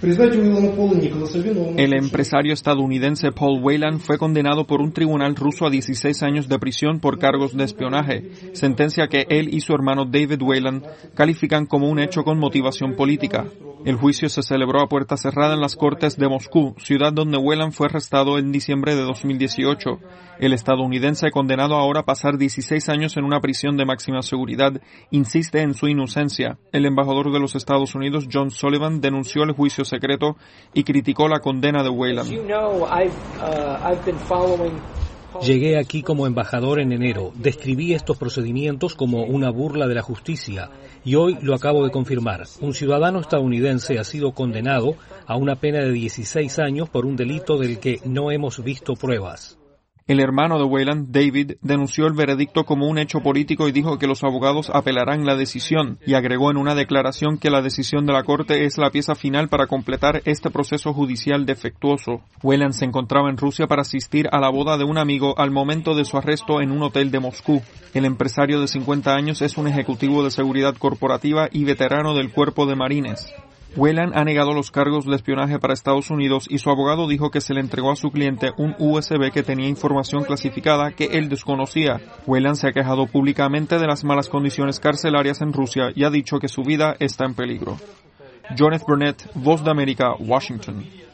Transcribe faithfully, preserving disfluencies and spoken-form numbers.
El empresario estadounidense Paul Whelan fue condenado por un tribunal ruso a dieciséis años de prisión por cargos de espionaje, sentencia que él y su hermano David Whelan califican como un hecho con motivación política. El juicio se celebró a puerta cerrada en las Cortes de Moscú, ciudad donde Whelan fue arrestado en diciembre de dos mil dieciocho. El estadounidense, condenado ahora a pasar dieciséis años en una prisión de máxima seguridad, insiste en su inocencia. El embajador de los Estados Unidos, John Sullivan, denunció el juicio secreto y criticó la condena de Whelan. Llegué aquí como embajador en enero, describí estos procedimientos como una burla de la justicia y hoy lo acabo de confirmar. Un ciudadano estadounidense ha sido condenado a una pena de dieciséis años por un delito del que no hemos visto pruebas. El hermano de Whelan, David, denunció el veredicto como un hecho político y dijo que los abogados apelarán la decisión, y agregó en una declaración que la decisión de la Corte es la pieza final para completar este proceso judicial defectuoso. Whelan se encontraba en Rusia para asistir a la boda de un amigo al momento de su arresto en un hotel de Moscú. El empresario de cincuenta años es un ejecutivo de seguridad corporativa y veterano del Cuerpo de Marines. Whelan ha negado los cargos de espionaje para Estados Unidos y su abogado dijo que se le entregó a su cliente un U S B que tenía información clasificada que él desconocía. Whelan se ha quejado públicamente de las malas condiciones carcelarias en Rusia y ha dicho que su vida está en peligro. John F. Burnett, Voz de América, Washington.